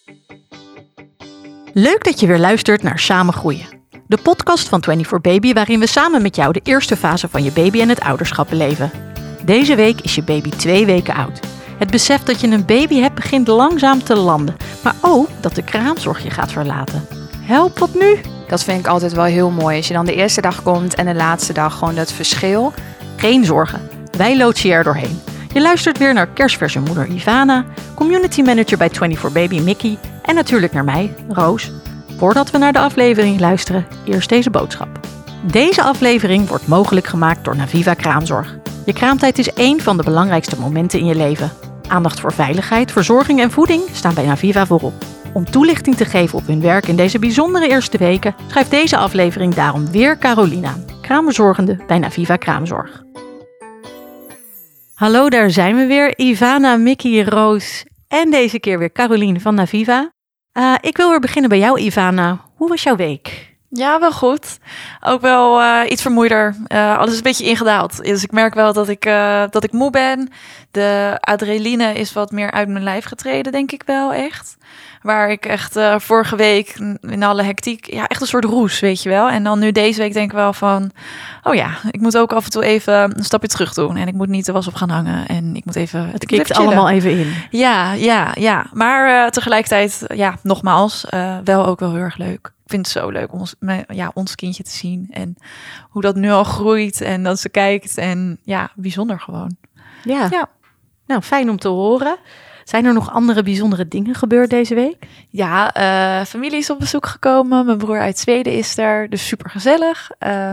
Leuk dat je weer luistert naar Samen Groeien. De podcast van 24Baby waarin we samen met jou de eerste fase van je baby en het ouderschap beleven. Deze week is je baby 2 weken oud. Het besef dat je een baby hebt begint langzaam te landen. Maar ook dat de kraamzorg je gaat verlaten. Help, wat nu? Dat vind ik altijd wel heel mooi. Als je dan de eerste dag komt en de laatste dag gewoon dat verschil. Geen zorgen, wij loodsen je er doorheen. Je luistert weer naar kerstverse moeder Ivana, community manager bij 24Baby Mickey en natuurlijk naar mij, Roos. Voordat we naar de aflevering luisteren, eerst deze boodschap. Deze aflevering wordt mogelijk gemaakt door Naviva Kraamzorg. Je kraamtijd is één van de belangrijkste momenten in je leven. Aandacht voor veiligheid, verzorging en voeding staan bij Naviva voorop. Om toelichting te geven op hun werk in deze bijzondere eerste weken, schrijft deze aflevering daarom weer Caroline aan, kraamverzorgende bij Naviva Kraamzorg. Hallo, daar zijn we weer. Ivana, Mickey, Roos en deze keer weer Caroline van Naviva. Ik wil weer beginnen bij jou, Ivana. Hoe was jouw week? Ja, wel goed. Ook wel iets vermoeider. Alles is een beetje ingedaald. Dus ik merk wel dat ik moe ben. De adrenaline is wat meer uit mijn lijf getreden, denk ik wel echt. Waar ik echt vorige week in alle hectiek, ja, echt een soort roes, weet je wel. En dan nu deze week denk ik wel van, oh ja, ik moet ook af en toe even een stapje terug doen. En ik moet niet de was op gaan hangen. En ik moet even, Het kikt allemaal even in. Ja. Maar tegelijkertijd, ja, nogmaals, wel ook wel heel erg leuk. Ik vind het zo leuk om ons kindje te zien. En hoe dat nu al groeit en dat ze kijkt. En ja, bijzonder gewoon. Ja. Nou, fijn om te horen. Zijn er nog andere bijzondere dingen gebeurd deze week? Ja, familie is op bezoek gekomen. Mijn broer uit Zweden is er, dus super gezellig.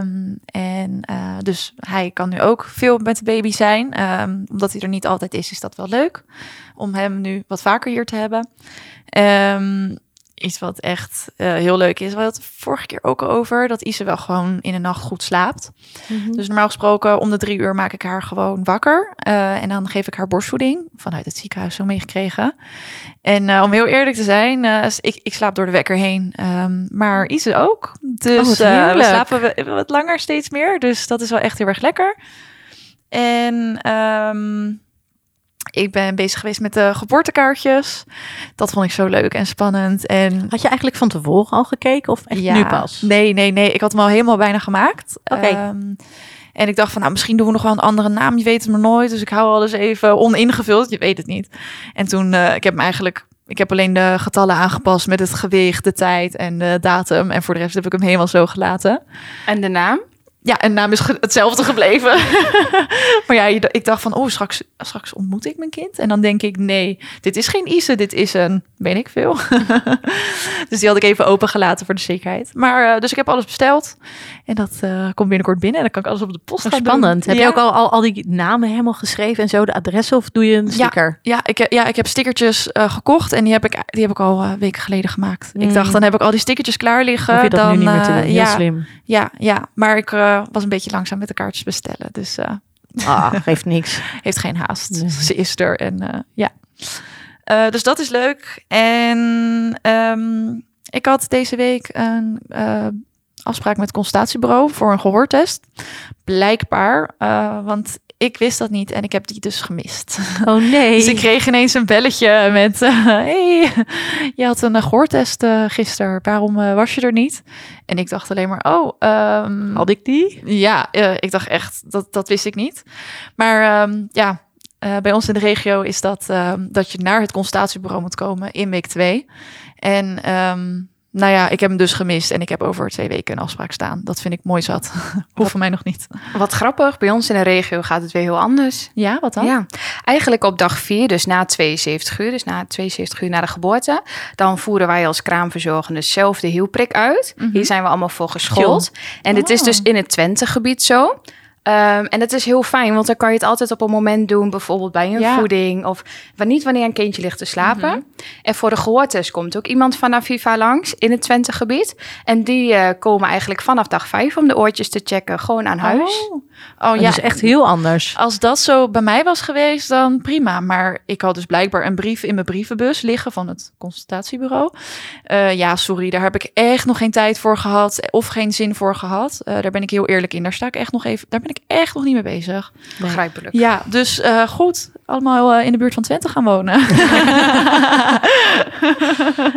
Dus hij kan nu ook veel met de baby zijn. Omdat hij er niet altijd is dat wel leuk. Om hem nu wat vaker hier te hebben. Iets wat echt heel leuk is. We hadden het vorige keer ook al over. Dat Ise wel gewoon in de nacht goed slaapt. Mm-hmm. Dus normaal gesproken om de 3 uur maak ik haar gewoon wakker. En dan geef ik haar borstvoeding. Vanuit het ziekenhuis zo meegekregen. En om heel eerlijk te zijn. Ik slaap door de wekker heen. Maar Ise ook. Dus we slapen wat langer steeds meer. Dus dat is wel echt heel erg lekker. En ik ben bezig geweest met de geboortekaartjes. Dat vond ik zo leuk en spannend. En had je eigenlijk van tevoren al gekeken of echt nu pas? Nee. Ik had hem al helemaal bijna gemaakt. Okay. En ik dacht van, nou, misschien doen we nog wel een andere naam. Je weet het maar nooit. Dus ik hou alles even oningevuld. Je weet het niet. En toen, ik heb alleen de getallen aangepast met het gewicht, de tijd en de datum. En voor de rest heb ik hem helemaal zo gelaten. En de naam? Ja, en de naam is hetzelfde gebleven. Maar ja, ik dacht van, straks ontmoet ik mijn kind. En dan denk ik, nee, dit is geen Ise, dit is een, weet ik veel. Dus die had ik even opengelaten voor de zekerheid. Maar dus ik heb alles besteld. En dat komt binnenkort binnen. En dan kan ik alles op de post gaan spannend. doen. Heb je ook al die namen helemaal geschreven en zo, de adressen? Of doe je een sticker? Ja, ik heb stickertjes gekocht. En die heb ik al weken geleden gemaakt. Ik dacht, dan heb ik al die stickertjes klaar liggen. Hoef je dat dan, nu niet meer te doen? Heel slim. Ja, maar ik was een beetje langzaam met de kaartjes bestellen. Dus geeft niks. Heeft geen haast. Nee. Ze is er en ja. Dus dat is leuk. En ik had deze week een afspraak met het consultatiebureau voor een gehoortest. Blijkbaar, want ik wist dat niet en ik heb die dus gemist. Oh nee. Dus ik kreeg ineens een belletje met, hey, je had een gehoortest gisteren. Waarom was je er niet? En ik dacht alleen maar, had ik die? Ja, ik dacht echt, dat wist ik niet. Maar bij ons in de regio is dat je naar het consultatiebureau moet komen in week 2. En nou ja, ik heb hem dus gemist en ik heb over 2 weken een afspraak staan. Dat vind ik mooi zat. Hoeft voor mij nog niet. Wat grappig, bij ons in de regio gaat het weer heel anders. Ja, wat dan? Ja, eigenlijk op dag 4, dus na 72 uur, dus na 72 uur na de geboorte, dan voeren wij als kraamverzorgende zelf de hielprik uit. Mm-hmm. Hier zijn we allemaal voor geschoold. En dit is dus in het Twente-gebied zo. En dat is heel fijn, want dan kan je het altijd op een moment doen, bijvoorbeeld bij een voeding of niet wanneer een kindje ligt te slapen. Mm-hmm. En voor de gehoortest komt ook iemand van Naviva langs in het Twente-gebied. En die komen eigenlijk vanaf dag 5 om de oortjes te checken, gewoon aan huis. Oh ja, dat is echt heel anders. Als dat zo bij mij was geweest, dan prima. Maar ik had dus blijkbaar een brief in mijn brievenbus liggen van het consultatiebureau. Ja, sorry, daar heb ik echt nog geen tijd voor gehad of geen zin voor gehad. Daar ben ik heel eerlijk in. Daar ben ik echt nog niet mee bezig. Begrijpelijk. Ja, dus goed. Allemaal in de buurt van Twente gaan wonen.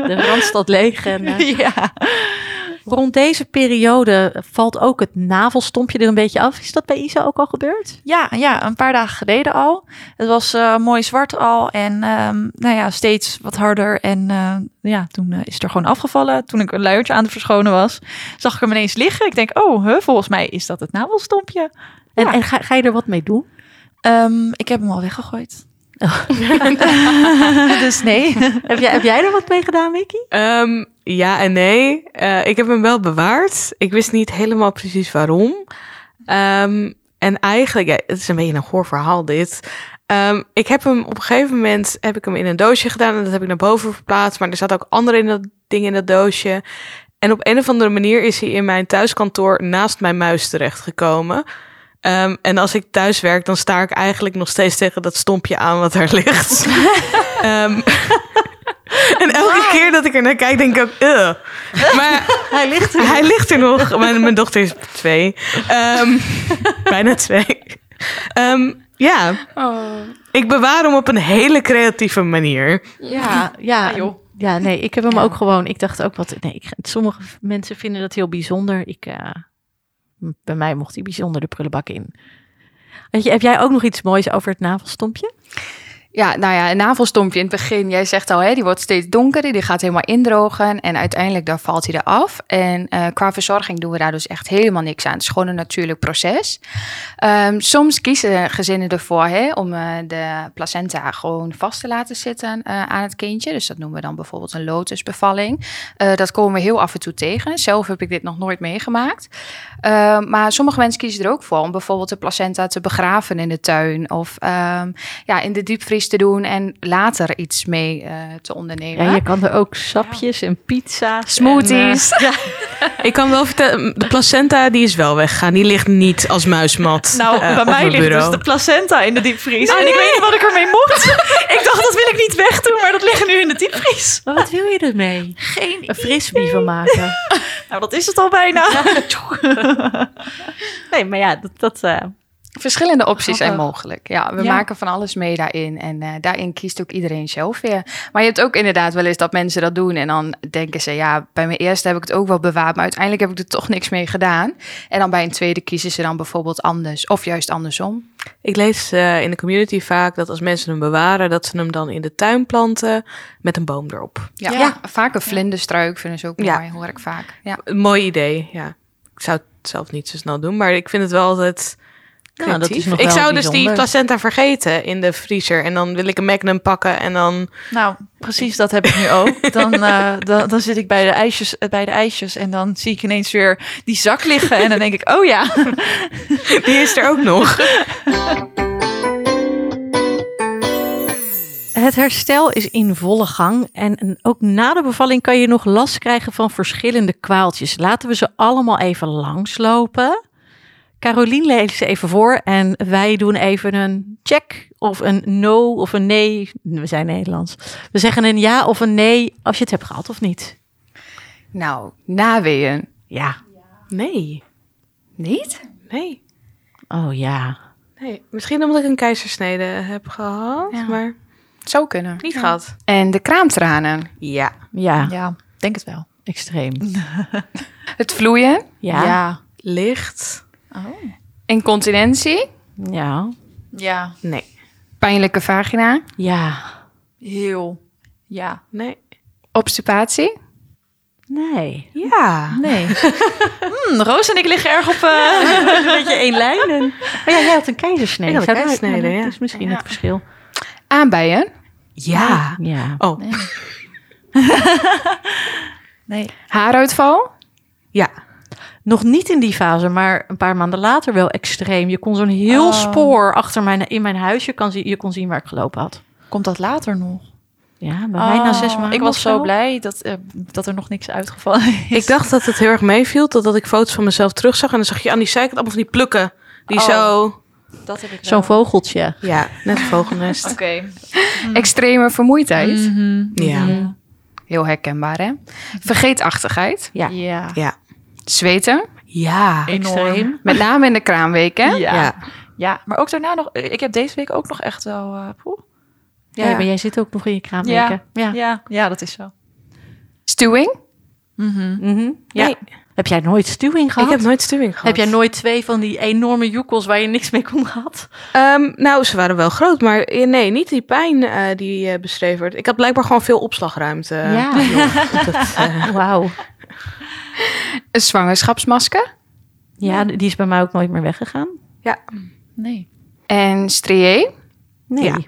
staat leeg. En, Ja. Rond deze periode valt ook het navelstompje er een beetje af. Is dat bij Isa ook al gebeurd? Ja, een paar dagen geleden al. Het was mooi zwart al en steeds wat harder. En toen is het er gewoon afgevallen. Toen ik een luiertje aan het verschonen was, zag ik hem ineens liggen. Ik denk, volgens mij is dat het navelstompje. En ga je er wat mee doen? Ik heb hem al weggegooid. Dus nee. Heb jij er wat mee gedaan, Mickey? Ja en nee. Ik heb hem wel bewaard. Ik wist niet helemaal precies waarom. En eigenlijk, het is een beetje een goor verhaal dit. Ik heb hem op een gegeven moment in een doosje gedaan en dat heb ik naar boven verplaatst. Maar er zaten ook andere dingen in dat doosje. En op een of andere manier is hij in mijn thuiskantoor naast mijn muis terechtgekomen. En als ik thuis werk, dan sta ik eigenlijk nog steeds tegen dat stompje aan wat daar ligt. En elke keer dat ik er naar kijk, denk ik ook, maar hij ligt er nog. Mijn dochter is 2. Bijna 2. Ja. Oh. Ik bewaar hem op een hele creatieve manier. Ja, joh. Ja, nee, ik heb hem ook gewoon. Ik dacht ook sommige mensen vinden dat heel bijzonder. Bij mij mocht hij bijzonder de prullenbak in. Heb jij ook nog iets moois over het navelstompje? Ja, een navelstompje in het begin. Jij zegt al, die wordt steeds donkerder. Die gaat helemaal indrogen. En uiteindelijk dan valt hij eraf. En qua verzorging doen we daar dus echt helemaal niks aan. Het is gewoon een natuurlijk proces. Soms kiezen gezinnen ervoor om de placenta gewoon vast te laten zitten aan het kindje. Dus dat noemen we dan bijvoorbeeld een lotusbevalling. Dat komen we heel af en toe tegen. Zelf heb ik dit nog nooit meegemaakt. Maar sommige mensen kiezen er ook voor om bijvoorbeeld de placenta te begraven in de tuin. Of in de diepvries te doen en later iets mee te ondernemen. Ja, je kan er ook sapjes en pizza's. Smoothies. Ik kan wel vertellen, de placenta die is wel weggegaan. Die ligt niet als muismat. Bij mij ligt dus de placenta in de diepvries. Nee. En ik weet niet wat ik ermee moet. Ik dacht, dat wil ik niet wegdoen, maar dat ligt nu in de diepvries. Maar wat wil je ermee? Een frisbee van maken. Nou, dat is het al bijna. Nee, maar ja, dat verschillende opties zijn mogelijk. Ja, we maken van alles mee daarin. En daarin kiest ook iedereen zelf weer. Maar je hebt ook inderdaad wel eens dat mensen dat doen. En dan denken ze, bij mijn eerste heb ik het ook wel bewaard. Maar uiteindelijk heb ik er toch niks mee gedaan. En dan bij een tweede kiezen ze dan bijvoorbeeld anders. Of juist andersom. Ik lees in de community vaak dat als mensen hem bewaren, dat ze hem dan in de tuin planten met een boom erop. Ja. Vaak een vlinderstruik vinden ze ook mooi, hoor ik vaak. Ja. Een mooi idee, ja. Ik zou het zelf niet zo snel doen, maar ik vind het wel altijd creatief. Dat is nog ik zou dus die placenta vergeten in de vriezer en dan wil ik een Magnum pakken en dan... Nou, precies dat heb ik nu ook. Dan zit ik bij de ijsjes en dan zie ik ineens weer die zak liggen en dan denk ik, oh ja. Die is er ook nog. Het herstel is in volle gang en ook na de bevalling kan je nog last krijgen van verschillende kwaaltjes. Laten we ze allemaal even langslopen. Carolien leest ze even voor en wij doen even een check of een no of een nee. We zijn Nederlands. We zeggen een ja of een nee als je het hebt gehad of niet. Nou, naweeën. Ja. Nee. Niet? Nee. Oh ja. Nee. Misschien omdat ik een keizersnede heb gehad, maar... Zou kunnen. Niet gehad. En de kraamtranen. Ja. Ja, denk het wel. Extreem. Het vloeien. Ja. Licht. Oh. Incontinentie. Ja. Ja. Nee. Pijnlijke vagina. Ja. Heel. Ja. Nee. Obstipatie. Nee. Ja. Nee. Roos en ik liggen erg op een beetje één lijn. Maar jij had een keizersnede. Ik had een keizersnede, ja. Dat is misschien het verschil. Aanbijen. Ja. Ja. Oh. Nee. Haaruitval. Ja. Nog niet in die fase, maar een paar maanden later wel extreem. Je kon zo'n heel spoor in mijn huis. Je kon zien waar ik gelopen had. Komt dat later nog? Ja, bij mij na 6 maanden. Ik was zo blij dat er nog niks uitgevallen is. Ik dacht dat het heel erg meeviel, totdat ik foto's van mezelf terugzag. En dan zag je aan die zijkant allemaal van die plukken. Die zo... Dat heb ik Zo'n vogeltje. Ja, net een vogelnest. Oké. Extreme vermoeidheid. Ja. Heel herkenbaar, hè? Vergeetachtigheid. Ja. Ja. Zweten. Ja. Extreem. Met name in de kraamweek, hè? Ja, maar ook daarna nog... Ik heb deze week ook nog echt wel... Ja, maar jij zit ook nog in je kraamweken. Ja, dat is zo. Stuwing? Ja. Nee. Heb jij nooit stuwing gehad? Ik heb nooit stuwing gehad. Heb jij nooit 2 van die enorme joekels waar je niks mee kon gehad? Nou, ze waren wel groot, maar nee, niet die pijn die beschreven wordt. Ik had blijkbaar gewoon veel opslagruimte. Wauw. Een zwangerschapsmasker? Ja, die is bij mij ook nooit meer weggegaan. Ja. Nee. En strié? Nee.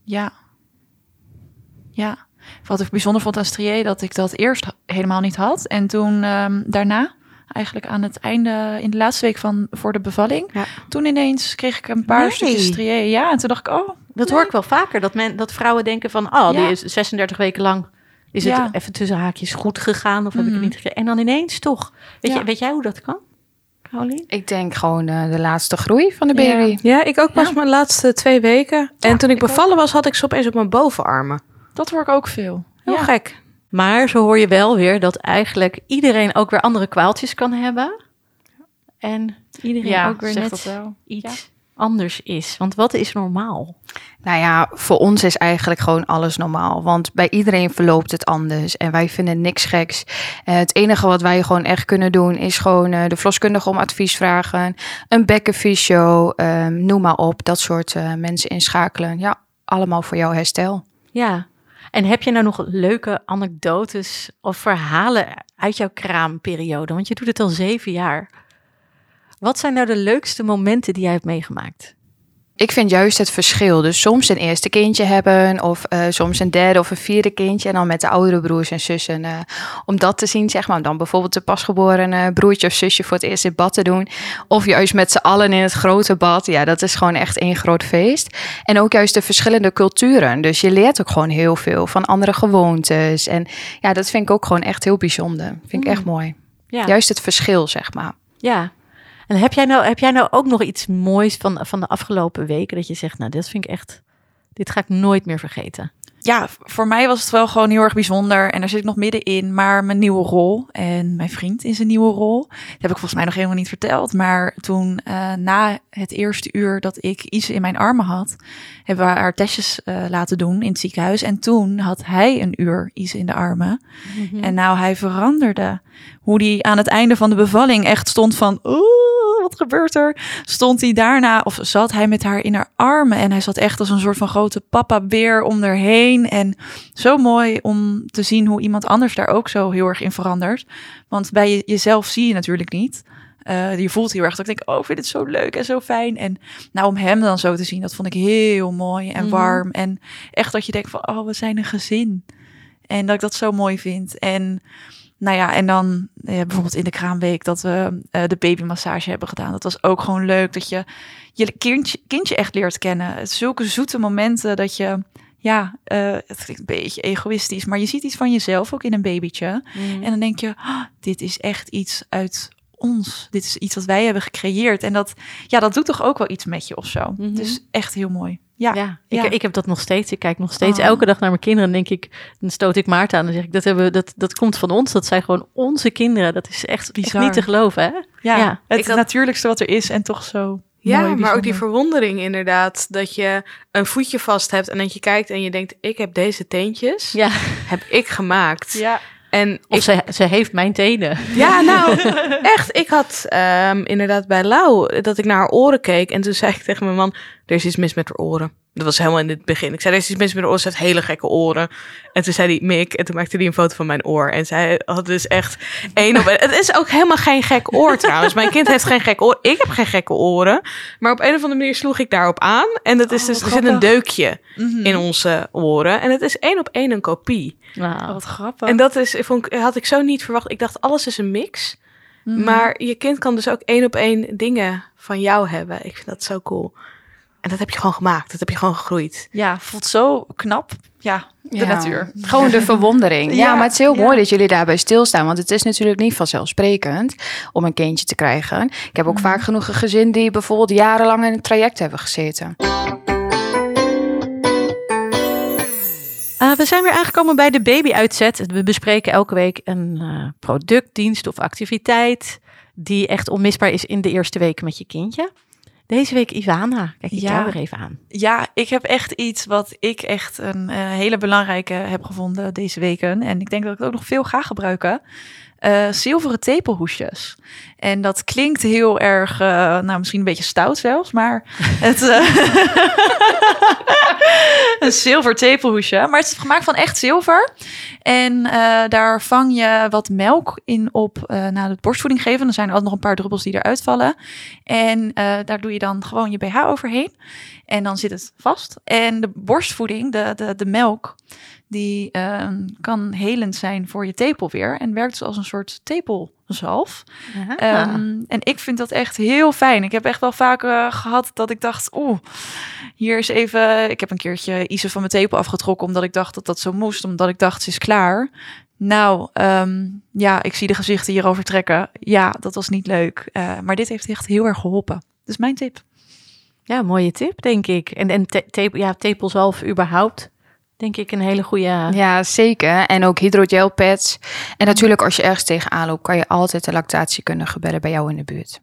Ja. Wat ik bijzonder vond aan strié, dat ik dat eerst helemaal niet had. En toen daarna, eigenlijk aan het einde, in de laatste week voor de bevalling. Ja. Toen ineens kreeg ik een paar stukjes strié. Ja, en toen dacht ik, Dat hoor ik wel vaker. Dat vrouwen denken van, die is 36 weken lang. Is het even tussen haakjes goed gegaan of heb ik het niet gekregen? En dan ineens toch. Weet jij hoe dat kan, Caroline? Ik denk gewoon de laatste groei van de baby. Ja, ik ook pas mijn laatste 2 weken. En toen ik bevallen was, had ik ze opeens op mijn bovenarmen. dat hoor ik ook veel. Heel gek. Maar zo hoor je wel weer dat eigenlijk iedereen ook weer andere kwaaltjes kan hebben. En iedereen ook weer net iets anders is. Want wat is normaal? Nou ja, voor ons is eigenlijk gewoon alles normaal. Want bij iedereen verloopt het anders. En wij vinden niks geks. Het enige wat wij gewoon echt kunnen doen is gewoon de verloskundige om advies vragen. Een bekkenfysio, noem maar op. Dat soort mensen inschakelen. Ja, allemaal voor jouw herstel. Ja. En heb je nou nog leuke anekdotes of verhalen uit jouw kraamperiode? Want je doet het al 7 jaar. Wat zijn nou de leukste momenten die jij hebt meegemaakt? Ik vind juist het verschil. Dus soms een eerste kindje hebben of soms een derde of een 4e kindje. En dan met de oudere broers en zussen. Om dat te zien, zeg maar. Om dan bijvoorbeeld de pasgeboren broertje of zusje voor het eerst in bad te doen. Of juist met z'n allen in het grote bad. Ja, dat is gewoon echt één groot feest. En ook juist de verschillende culturen. Dus je leert ook gewoon heel veel van andere gewoontes. En ja, dat vind ik ook gewoon echt heel bijzonder. Vind ik echt mooi. Ja. Juist het verschil, zeg maar. Ja. En heb jij nou ook nog iets moois van de afgelopen weken dat je zegt, nou, dit ga ik nooit meer vergeten? Ja, voor mij was het wel gewoon heel erg bijzonder. En daar zit ik nog middenin. Maar mijn nieuwe rol en mijn vriend in zijn nieuwe rol. Dat heb ik volgens mij nog helemaal niet verteld. Maar toen na het eerste uur dat ik Ise in mijn armen had, hebben we haar testjes laten doen in het ziekenhuis. En toen had hij een uur Ise in de armen. Mm-hmm. En nou, hij veranderde. Hoe hij aan het einde van de bevalling echt stond van, wat gebeurt er? Stond hij daarna, of zat hij met haar in haar armen. En hij zat echt als een soort van grote papa-beer om haar heen. En zo mooi om te zien hoe iemand anders daar ook zo heel erg in verandert. Want bij jezelf zie je natuurlijk niet. Je voelt heel erg dat ik denk, ik vind het zo leuk en zo fijn. En nou, om hem dan zo te zien, dat vond ik heel mooi en warm. En echt dat je denkt van, we zijn een gezin. En dat ik dat zo mooi vind. En nou ja, en dan bijvoorbeeld in de kraamweek dat we de babymassage hebben gedaan. Dat was ook gewoon leuk dat je kindje echt leert kennen. Het zulke zoete momenten dat je, het klinkt een beetje egoïstisch, maar je ziet iets van jezelf ook in een babytje. Mm. En dan denk je, dit is echt iets uit ons. Dit is iets wat wij hebben gecreëerd. En dat doet toch ook wel iets met je of zo. Mm-hmm. Dus echt heel mooi. Ja. Ik heb dat nog steeds. Ik kijk nog steeds elke dag naar mijn kinderen. En dan stoot ik Maarten aan en zeg ik, dat komt van ons. Dat zijn gewoon onze kinderen. Dat is echt niet te geloven, hè? Ja. Het natuurlijkste wat er is en toch zo. Ja, mooi, maar ook die verwondering inderdaad. Dat je een voetje vast hebt en dat je kijkt en je denkt, ik heb deze teentjes. Ja. Heb ik gemaakt. Ja. En ze heeft mijn tenen. Ja, nou, echt. Ik had inderdaad bij Lau dat ik naar haar oren keek. En toen zei ik tegen mijn man, er is iets mis met haar oren. Dat was helemaal in het begin. Ik zei, er is iets mis met haar oren. Ze heeft hele gekke oren. En toen zei hij, Mick. En toen maakte hij een foto van mijn oor. En zij had dus echt 1 op 1. Het is ook helemaal geen gek oor trouwens. Mijn kind heeft geen gek oor. Ik heb geen gekke oren. Maar op een of andere manier sloeg ik daarop aan. En dat is dus, er zit een deukje in onze oren. En het is 1 op 1 een kopie. Wow. Wat grappig. En dat had ik zo niet verwacht. Ik dacht, alles is een mix. Mm-hmm. Maar je kind kan dus ook 1 op 1 dingen van jou hebben. Ik vind dat zo cool. En dat heb je gewoon gemaakt. Dat heb je gewoon gegroeid. Ja, voelt zo knap. Ja, de natuur. Gewoon de verwondering. Ja, maar het is heel mooi dat jullie daarbij stilstaan. Want het is natuurlijk niet vanzelfsprekend om een kindje te krijgen. Ik heb ook vaak genoeg een gezin die bijvoorbeeld jarenlang in een traject hebben gezeten. We zijn weer aangekomen bij de baby-uitzet. We bespreken elke week een product, dienst of activiteit die echt onmisbaar is in de eerste weken met je kindje. Deze week Ivana. Kijk ik Ja. jou weer even aan. Ja, ik heb echt iets wat ik echt een hele belangrijke heb gevonden deze weken. En ik denk dat ik het ook nog veel ga gebruiken. Zilveren tepelhoesjes. En dat klinkt heel erg, misschien een beetje stout zelfs, maar het een zilver tepelhoesje. Maar het is gemaakt van echt zilver. En daar vang je wat melk in op na het borstvoeding geven. Dan zijn er altijd nog een paar druppels die eruit vallen. En daar doe je dan gewoon je BH overheen. En dan zit het vast. En de borstvoeding, de melk, die kan helend zijn voor je tepel weer. En werkt dus als een soort tepelzalf. En ik vind dat echt heel fijn. Ik heb echt wel vaak gehad dat ik dacht... hier is even... Ik heb een keertje Ise van mijn tepel afgetrokken... omdat ik dacht dat dat zo moest. Omdat ik dacht, ze is klaar. Nou, ik zie de gezichten hierover trekken. Ja, dat was niet leuk. Maar dit heeft echt heel erg geholpen. Dus mijn tip. Ja, mooie tip, denk ik. En tepelzalf überhaupt... denk ik een hele goede... Ja, zeker. En ook hydrogelpads. En natuurlijk als je ergens tegenaan loopt... kan je altijd de lactatiekundige bellen bij jou in de buurt.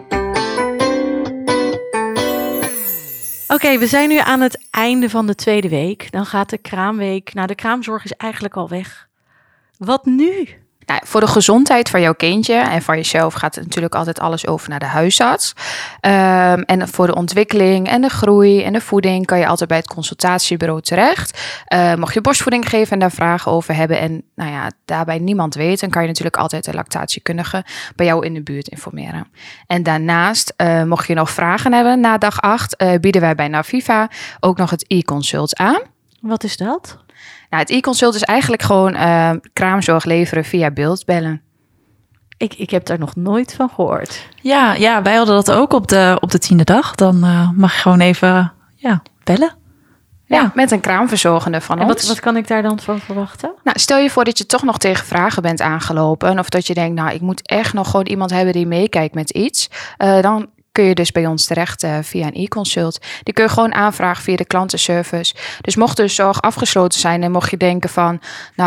Oké, we zijn nu aan het einde van de tweede week. Dan gaat de kraamweek... Nou, de kraamzorg is eigenlijk al weg. Wat nu? Nou, voor de gezondheid van jouw kindje en van jezelf gaat het natuurlijk altijd alles over naar de huisarts. En voor de ontwikkeling en de groei en de voeding kan je altijd bij het consultatiebureau terecht. Mocht je borstvoeding geven en daar vragen over hebben en daarbij niemand weet, dan kan je natuurlijk altijd de lactatiekundige bij jou in de buurt informeren. En daarnaast, mocht je nog vragen hebben na dag 8, bieden wij bij Naviva ook nog het e-consult aan. Wat is dat? Nou, het e-consult is eigenlijk gewoon kraamzorg leveren via beeldbellen. Ik heb daar nog nooit van gehoord. Ja, wij hadden dat ook op de 10e dag. Dan mag je gewoon even bellen. Ja, met een kraamverzorgende van en ons. Wat kan ik daar dan van verwachten? Nou, stel je voor dat je toch nog tegen vragen bent aangelopen. Of dat je denkt, ik moet echt nog gewoon iemand hebben die meekijkt met iets. Dan kun je dus bij ons terecht via een e-consult. Die kun je gewoon aanvragen via de klantenservice. Dus mocht de zorg afgesloten zijn en mocht je denken van...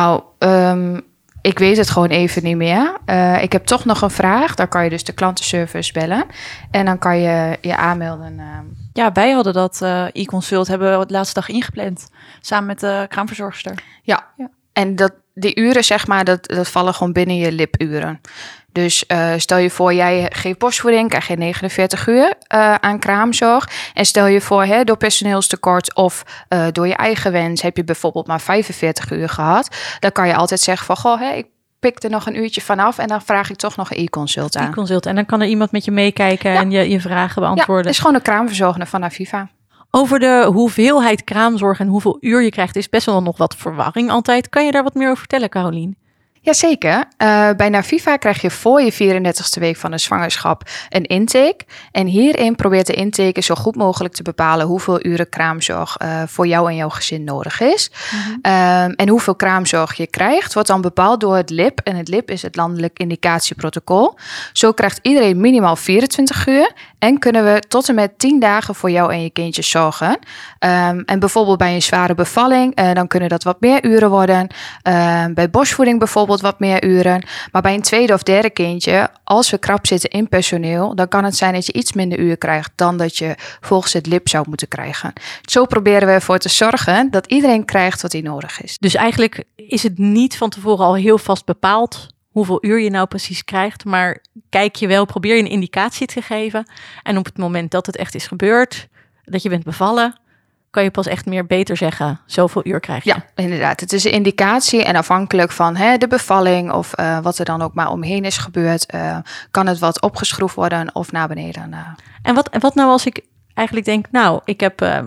ik weet het gewoon even niet meer. Ik heb toch nog een vraag. Dan kan je dus de klantenservice bellen. En dan kan je je aanmelden. Ja, wij hadden dat e-consult, hebben we de laatste dag ingepland. Samen met de kraamverzorgster. Ja. En die uren, zeg maar, dat vallen gewoon binnen je lipuren. Dus stel je voor, jij geeft borstvoeding, krijg je 49 uur aan kraamzorg. En stel je voor, door personeelstekort of door je eigen wens heb je bijvoorbeeld maar 45 uur gehad. Dan kan je altijd zeggen van, ik pik er nog een uurtje vanaf en dan vraag ik toch nog een e-consult aan. E-consult. En dan kan er iemand met je meekijken en je vragen beantwoorden. Ja, het is gewoon een kraamverzorgende van Naviva. Over de hoeveelheid kraamzorg en hoeveel uur je krijgt is best wel nog wat verwarring altijd. Kan je daar wat meer over vertellen, Carolien? Jazeker. Bij Naviva krijg je voor je 34e week van de zwangerschap een intake. En hierin probeert de intake zo goed mogelijk te bepalen hoeveel uren kraamzorg voor jou en jouw gezin nodig is. Mm-hmm. En hoeveel kraamzorg je krijgt, wordt dan bepaald door het LIP. En het LIP is het Landelijk Indicatieprotocol. Zo krijgt iedereen minimaal 24 uur. En kunnen we tot en met 10 dagen voor jou en je kindje zorgen. En bijvoorbeeld bij een zware bevalling, dan kunnen dat wat meer uren worden. Bij borstvoeding bijvoorbeeld wat meer uren. Maar bij een tweede of derde kindje, als we krap zitten in personeel, dan kan het zijn dat je iets minder uren krijgt dan dat je volgens het LIP zou moeten krijgen. Zo proberen we ervoor te zorgen dat iedereen krijgt wat hij nodig is. Dus eigenlijk is het niet van tevoren al heel vast bepaald hoeveel uur je nou precies krijgt, maar probeer je een indicatie te geven. En op het moment dat het echt is gebeurd, dat je bent bevallen, kan je pas echt beter zeggen, zoveel uur krijg je. Ja, inderdaad. Het is een indicatie en afhankelijk van de bevalling of wat er dan ook maar omheen is gebeurd, kan het wat opgeschroefd worden of naar beneden. En wat nou als ik eigenlijk denk, ik heb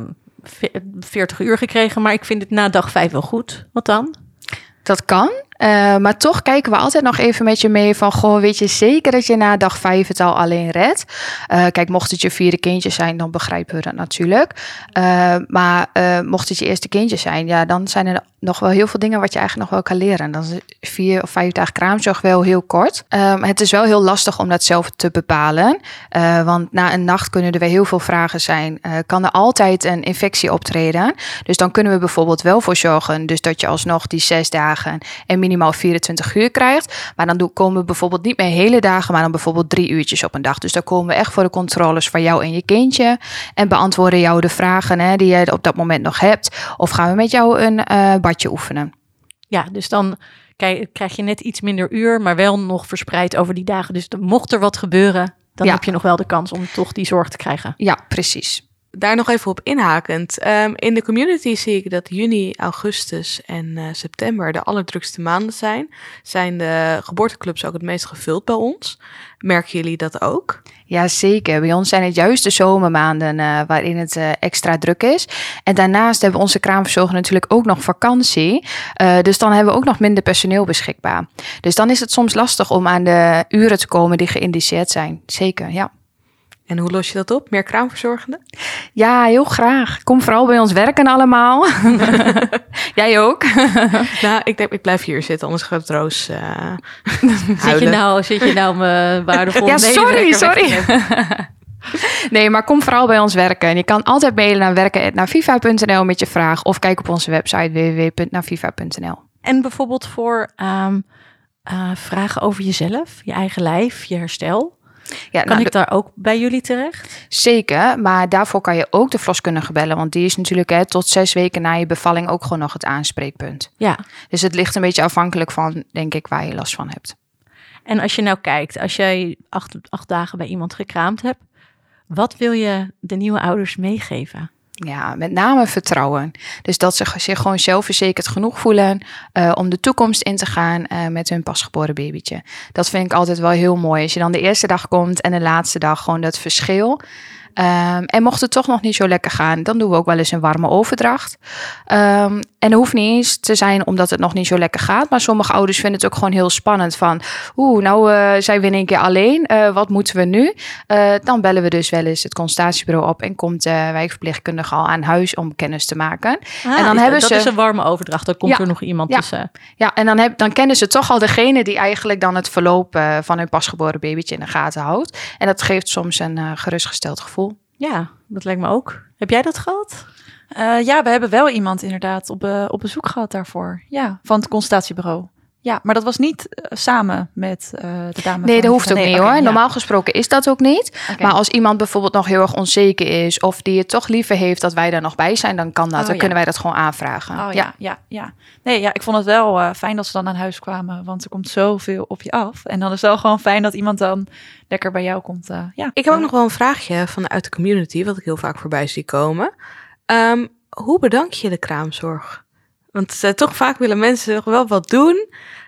40 uur gekregen, maar ik vind het na dag 5 wel goed. Wat dan? Dat kan. Maar toch kijken we altijd nog even met je mee van, weet je zeker dat je na dag 5 het al alleen redt? Kijk, mocht het je 4e kindje zijn, dan begrijpen we dat natuurlijk. Maar mocht het je eerste kindje zijn, dan zijn er nog wel heel veel dingen wat je eigenlijk nog wel kan leren. Dan is 4 of 5 dagen kraamzorg wel heel kort. Het is wel heel lastig om dat zelf te bepalen. Want na een nacht kunnen er weer heel veel vragen zijn. Kan er altijd een infectie optreden? Dus dan kunnen we bijvoorbeeld wel voor zorgen, dus dat je alsnog die 6 dagen en minimaal minimaal 24 uur krijgt. Maar dan komen we bijvoorbeeld niet meer hele dagen, maar dan bijvoorbeeld 3 uurtjes op een dag. Dus dan komen we echt voor de controles van jou en je kindje. En beantwoorden jou de vragen die je op dat moment nog hebt. Of gaan we met jou een badje oefenen. Ja, dus dan krijg je net iets minder uur, maar wel nog verspreid over die dagen. Dus mocht er wat gebeuren, dan heb je nog wel de kans om toch die zorg te krijgen. Ja, precies. Daar nog even op inhakend. In de community zie ik dat juni, augustus en september de allerdrukste maanden zijn. Zijn de geboorteclubs ook het meest gevuld bij ons? Merken jullie dat ook? Ja, zeker. Bij ons zijn het juist de zomermaanden waarin het extra druk is. En daarnaast hebben onze kraamverzorgers natuurlijk ook nog vakantie. Dus dan hebben we ook nog minder personeel beschikbaar. Dus dan is het soms lastig om aan de uren te komen die geïndiceerd zijn. Zeker, ja. En hoe los je dat op? Meer kraamverzorgenden? Ja, heel graag. Kom vooral bij ons werken allemaal. Jij ook? Nou, ik denk, ik blijf hier zitten, anders gaat Roos Zit je nou me waardevol ja, sorry. Nee, maar kom vooral bij ons werken. Je kan altijd mailen naar werken@naviva.nl met je vraag. Of kijk op onze website www.naviva.nl. En bijvoorbeeld voor vragen over jezelf, je eigen lijf, je herstel. Ja, kan ik daar ook bij jullie terecht? Zeker, maar daarvoor kan je ook de verloskundige bellen. Want die is natuurlijk tot 6 weken na je bevalling ook gewoon nog het aanspreekpunt. Ja. Dus het ligt een beetje afhankelijk van, denk ik, waar je last van hebt. En als je nou kijkt, als jij 8 dagen bij iemand gekraamd hebt, wat wil je de nieuwe ouders meegeven? Ja, met name vertrouwen. Dus dat ze zich gewoon zelfverzekerd genoeg voelen om de toekomst in te gaan met hun pasgeboren babytje. Dat vind ik altijd wel heel mooi. Als je dan de eerste dag komt en de laatste dag gewoon dat verschil. En mocht het toch nog niet zo lekker gaan, dan doen we ook wel eens een warme overdracht. En dat hoeft niet eens te zijn omdat het nog niet zo lekker gaat. Maar sommige ouders vinden het ook gewoon heel spannend van... zijn we in één keer alleen. Wat moeten we nu? Dan bellen we dus wel eens het consultatiebureau op... en komt de wijkverpleegkundige al aan huis om kennis te maken. En dan dat is een warme overdracht. Dan komt er nog iemand tussen. Ja, en dan kennen ze toch al degene die eigenlijk dan het verloop van hun pasgeboren babytje in de gaten houdt. En dat geeft soms een gerustgesteld gevoel. Ja, dat lijkt me ook. Heb jij dat gehad? Ja, we hebben wel iemand inderdaad op bezoek gehad daarvoor. Ja, van het consultatiebureau. Ja, maar dat was niet samen met de dame. Nee, dat hoeft ook niet hoor. Ja. Normaal gesproken is dat ook niet. Okay. Maar als iemand bijvoorbeeld nog heel erg onzeker is... of die het toch liever heeft dat wij daar nog bij zijn... dan kan dat. Dan kunnen wij dat gewoon aanvragen. Oh, ja. Nee, ja, ik vond het wel fijn dat ze dan aan huis kwamen. Want er komt zoveel op je af. En dan is het wel gewoon fijn dat iemand dan lekker bij jou komt. Ik heb ook nog wel een vraagje vanuit de community... wat ik heel vaak voorbij zie komen. Hoe bedank je de kraamzorg? Want toch vaak willen mensen nog wel wat doen.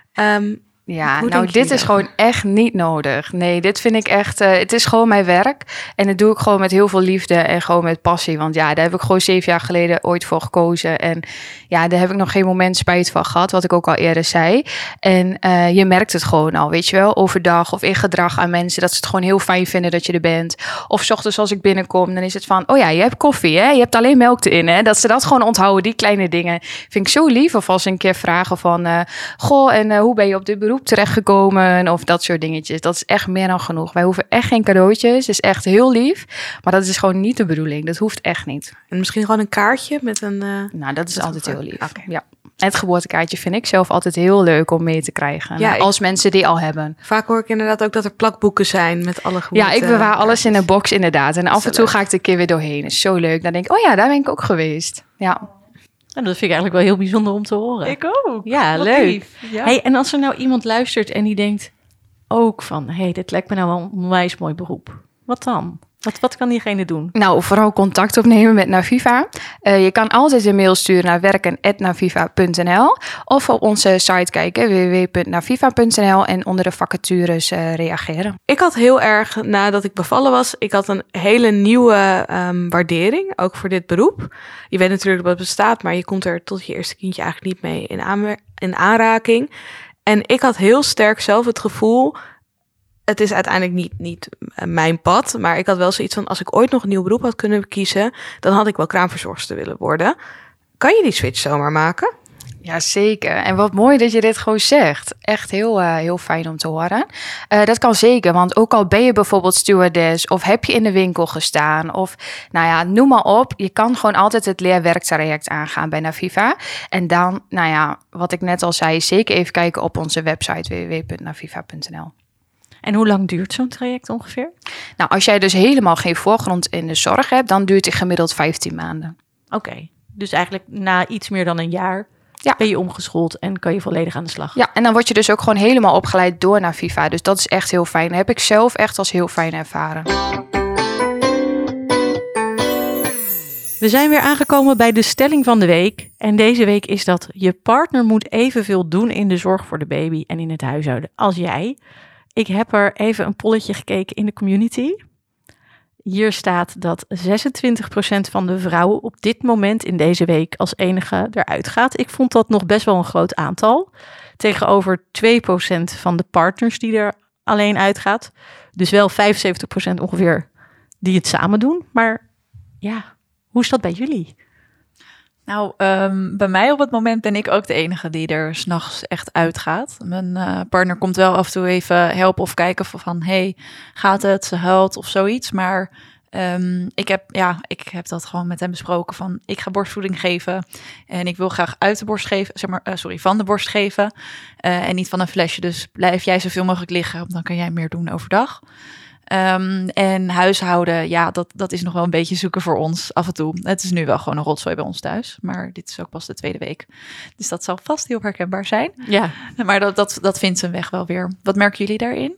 Dit is gewoon echt niet nodig. Nee, dit vind ik echt... het is gewoon mijn werk. En dat doe ik gewoon met heel veel liefde en gewoon met passie. Want ja, daar heb ik gewoon 7 jaar geleden ooit voor gekozen. En ja, daar heb ik nog geen moment spijt van gehad. Wat ik ook al eerder zei. En je merkt het gewoon al, weet je wel. Overdag of in gedrag aan mensen. Dat ze het gewoon heel fijn vinden dat je er bent. Of 's ochtends als ik binnenkom, dan is het van... oh ja, je hebt koffie, hè? Je hebt alleen melk erin, hè? Dat ze dat gewoon onthouden, die kleine dingen. Vind ik zo lief. Of als ze een keer vragen van... hoe ben je op dit beroep terechtgekomen of dat soort dingetjes. Dat is echt meer dan genoeg. Wij hoeven echt geen cadeautjes. Het is echt heel lief. Maar dat is gewoon niet de bedoeling. Dat hoeft echt niet. En misschien gewoon een kaartje met een... dat is altijd heel lief. Okay. Ja. En het geboortekaartje vind ik zelf altijd heel leuk om mee te krijgen. Ja, als mensen die al hebben. Vaak hoor ik inderdaad ook dat er plakboeken zijn met alle geboorte. Ja, ik bewaar alles in een box inderdaad. En af en toe ga ik er een keer weer doorheen. Dat is zo leuk. Dan denk ik, daar ben ik ook geweest. Ja. En dat vind ik eigenlijk wel heel bijzonder om te horen. Ik ook. Ja, wat leuk. Ja. Hey, en als er nou iemand luistert en die denkt ook van... dit lijkt me nou wel een onwijs mooi beroep. Wat dan? Wat kan diegene doen? Nou, vooral contact opnemen met Naviva. Je kan altijd een mail sturen naar werken@naviva.nl of op onze site kijken, www.naviva.nl en onder de vacatures reageren. Ik had heel erg, nadat ik bevallen was, ik had een hele nieuwe waardering, ook voor dit beroep. Je weet natuurlijk dat het bestaat, maar je komt er tot je eerste kindje eigenlijk niet mee in aanraking. En ik had heel sterk zelf het gevoel... Het is uiteindelijk niet mijn pad, maar ik had wel zoiets van... als ik ooit nog een nieuw beroep had kunnen kiezen... dan had ik wel kraamverzorgster willen worden. Kan je die switch zomaar maken? Ja, zeker. En wat mooi dat je dit gewoon zegt. Echt heel fijn om te horen. Dat kan zeker, want ook al ben je bijvoorbeeld stewardess of heb je in de winkel gestaan of nou ja, noem maar op. Je kan gewoon altijd het leerwerktraject aangaan bij Naviva. En dan, nou ja, wat ik net al zei, zeker even kijken op onze website www.naviva.nl. En hoe lang duurt zo'n traject ongeveer? Nou, als jij dus helemaal geen voorgrond in de zorg hebt, dan duurt het gemiddeld 15 maanden. Oké, dus eigenlijk na iets meer dan een jaar ben je omgeschoold en kan je volledig aan de slag. Ja, en dan word je dus ook gewoon helemaal opgeleid door Naviva. Dus dat is echt heel fijn. Dat heb ik zelf echt als heel fijn ervaren. We zijn weer aangekomen bij de stelling van de week. En deze week is dat je partner moet evenveel doen in de zorg voor de baby en in het huishouden als jij. Ik heb er even een polletje gekeken in de community. Hier staat dat 26% van de vrouwen op dit moment in deze week als enige eruit gaat. Ik vond dat nog best wel een groot aantal. Tegenover 2% van de partners die er alleen uitgaat. Dus wel 75% ongeveer die het samen doen. Maar ja, hoe is dat bij jullie? Nou, bij mij op het moment ben ik ook de enige die er 's nachts echt uitgaat. Mijn partner komt wel af en toe even helpen of kijken van... hey, gaat het? Ze huilt of zoiets. Maar ik heb dat gewoon met hem besproken van... ik ga borstvoeding geven en ik wil graag uit de borst geven... van de borst geven en niet van een flesje. Dus blijf jij zoveel mogelijk liggen, dan kan jij meer doen overdag. En huishouden, ja, dat is nog wel een beetje zoeken voor ons af en toe. Het is nu wel gewoon een rotzooi bij ons thuis. Maar dit is ook pas de 2e week. Dus dat zal vast heel herkenbaar zijn. Ja. Maar dat vindt zijn weg wel weer. Wat merken jullie daarin?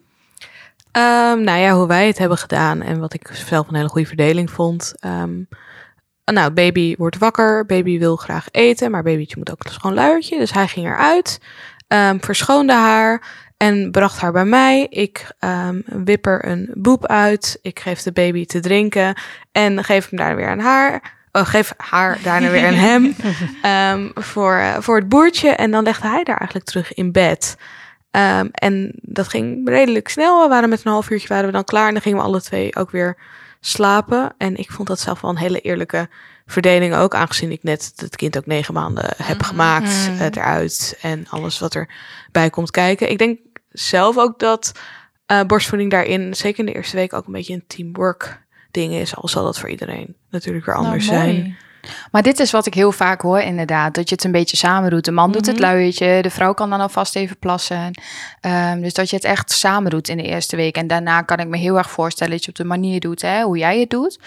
Nou ja, hoe wij het hebben gedaan en wat ik zelf een hele goede verdeling vond. Nou, baby wordt wakker, baby wil graag eten, maar babytje moet ook een schoon luiertje. Dus hij ging eruit, verschoonde haar en bracht haar bij mij. Ik wip er een boep uit, ik geef de baby te drinken en geef hem daarna weer aan haar. Geef haar daarna weer aan hem voor het boertje. En dan legde hij daar eigenlijk terug in bed. En dat ging redelijk snel. We waren met een half uurtje waren we dan klaar. En dan gingen we alle twee ook weer slapen. En ik vond dat zelf wel een hele eerlijke verdeling ook. Aangezien ik net het kind ook 9 maanden heb gemaakt. Eruit. En alles wat erbij komt kijken. Ik denk zelf ook dat borstvoeding daarin, zeker in de eerste week, ook een beetje een teamwork ding is. Al zal dat voor iedereen natuurlijk weer anders zijn. Maar dit is wat ik heel vaak hoor inderdaad. Dat je het een beetje samen doet. De man doet het luiertje. De vrouw kan dan alvast even plassen. Dus dat je het echt samen doet in de eerste week. En daarna kan ik me heel erg voorstellen dat je op de manier doet. Hoe jij het doet.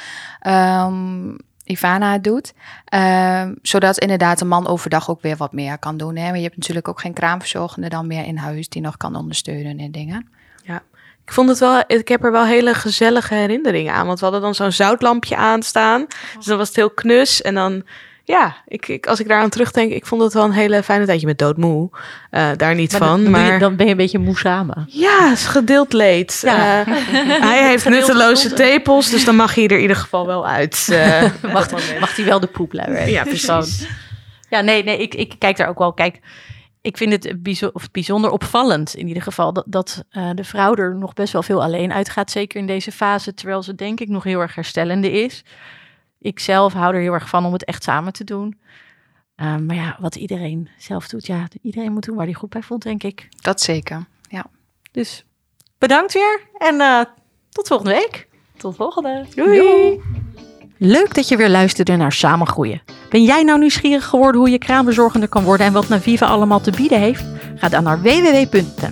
Ivana het doet. Zodat inderdaad de man overdag ook weer wat meer kan doen. Maar je hebt natuurlijk ook geen kraamverzorgende dan meer in huis. Die nog kan ondersteunen in dingen. Ja. Ik heb er wel hele gezellige herinneringen aan. Want we hadden dan zo'n zoutlampje aanstaan. Dus dan was het heel knus. En dan, ja, als ik daaraan terugdenk, ik vond het wel een hele fijne tijd. Je bent doodmoe, daar niet van. Maar Dan ben je een beetje moe samen. Ja, is gedeeld leed. Ja. Hij heeft nutteloze tepels, dus dan mag hij er in ieder geval wel uit. Mag hij wel de poep luieren? Ja, precies. Ja, nee, ik kijk daar ook wel. Kijk, ik vind het bijzonder opvallend in ieder geval dat de vrouw er nog best wel veel alleen uitgaat. Zeker in deze fase, terwijl ze denk ik nog heel erg herstellende is. Ik zelf hou er heel erg van om het echt samen te doen. Maar ja, wat iedereen zelf doet, ja, iedereen moet doen waar hij goed bij voelt, denk ik. Dat zeker, ja. Dus bedankt weer en tot volgende week. Tot volgende. Doei. Leuk dat je weer luisterde naar Samen Groeien. Ben jij nou nieuwsgierig geworden hoe je kraamverzorgende kan worden en wat Naviva allemaal te bieden heeft? Ga dan naar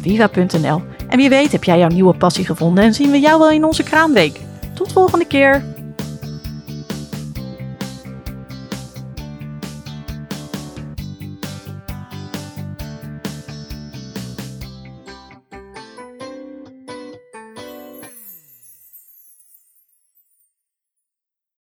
www.naviva.nl. En wie weet heb jij jouw nieuwe passie gevonden en zien we jou wel in onze kraamweek. Tot volgende keer.